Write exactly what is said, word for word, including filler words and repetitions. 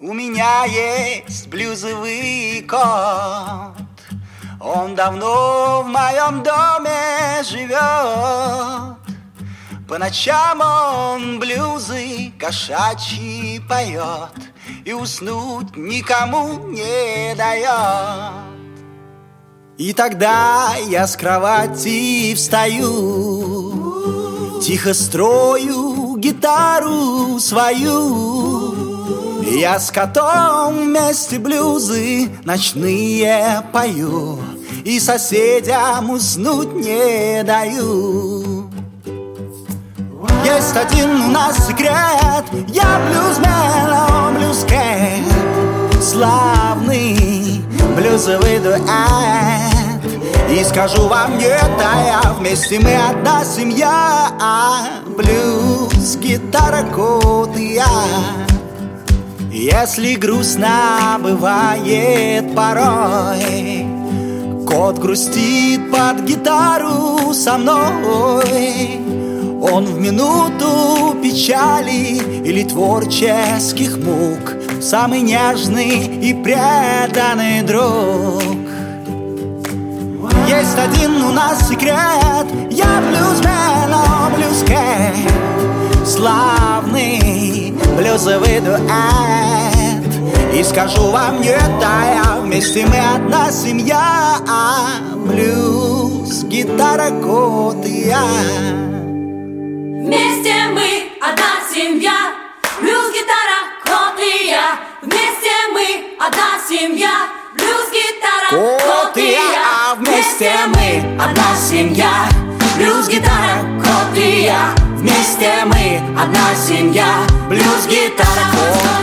У меня есть блюзовый кот. Он давно в моем доме живет. По ночам он блюзы кошачьи поет и уснуть никому не дает. И тогда я с кровати встаю, тихо строю гитару свою. Я с котом вместе блюзы ночные пою и соседям уснуть не даю. Есть один у нас секрет, я блюзмен, а он блюзкэт. Славный блюзовый дуэт. И скажу вам, не тая, вместе мы одна семья. Блюз, гитара, кот и я. Если грустно бывает порой, кот грустит под гитару со мной. Он в минуту печали или творческих мук самый нежный и преданный друг. Есть один у нас секрет, я блюзмен, а он блюзкэт. Славный блюзовый дуэт. И скажу вам, не тая, вместе мы одна семья. Блюз, гитара, кот и я. Вместе мы одна семья. Блюз, гитара, кот и я. Вместе мы одна семья. Блюз, гитара, кот и я. Вместе мы одна семья. Блюз, гитара, кот и я. Вместе мы одна семья. Блюз, гитара, кот